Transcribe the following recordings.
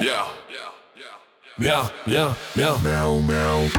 Мяу, мяу, мяу, мяу, мяу.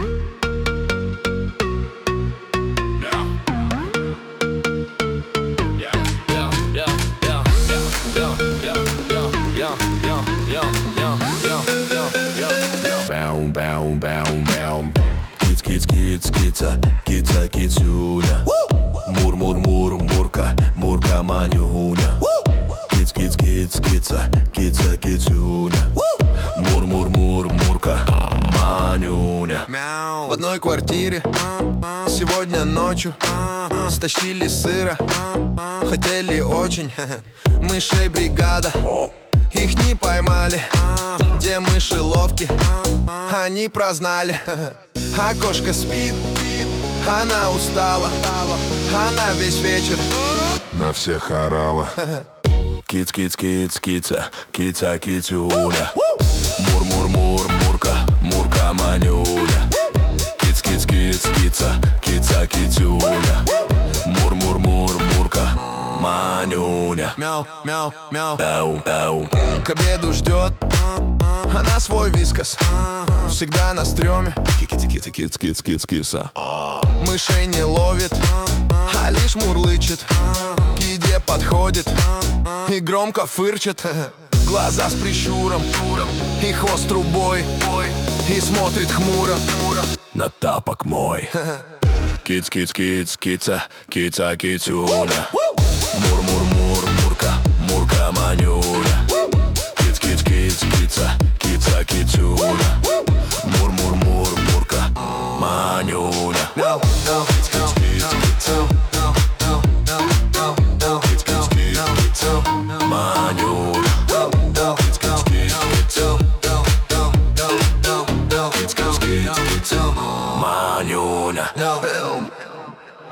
Бау, бау, бау, бау. Киц, киц, киц, кица, кица, кицюня. Мур, мур, мур, мурка, мурка, манюня. Киц, киц, киц, кица, кица, кицюня. Мур, мур, мур, мурка, манюня. В одной квартире сегодня ночью стащили сыра, хотели очень. Мышей бригада, их не поймали. Где мышеловки, они прознали. А кошка спит, она устала, она весь вечер на всех орала. Киц, киц, киц, кица, кица, кицюня. Мур, мур, мур, мурка, мурка, манюня. Киц, киц, киц, кица, кица, кицюня. Мур, мур, мур, мурка, манюня. мяу, мяу, мяу. Мяу, мяу. К обеду ждет она свой вискас, всегда на стреме. Киц, киц, киц, киц, киц, киса. Мышей не ловит, а лишь мурлычет. К еде подходит и громко фырчет. Глаза с прищуром и хвост трубой, и смотрит хмуро на тапок мой. Киц, киц, киц, кица, кица, кицюня. Мур, мур, мур, мурка, мурка, манюня. Киц, киц, киц, кица, кица, кицюня. Мур, мур, мур, мурка, манюня. Киц, киц, киц, кица. Киц, киц, киц, кица, манюня. Киц, киц, киц, кица. Киц, киц, киц, кица, манюня.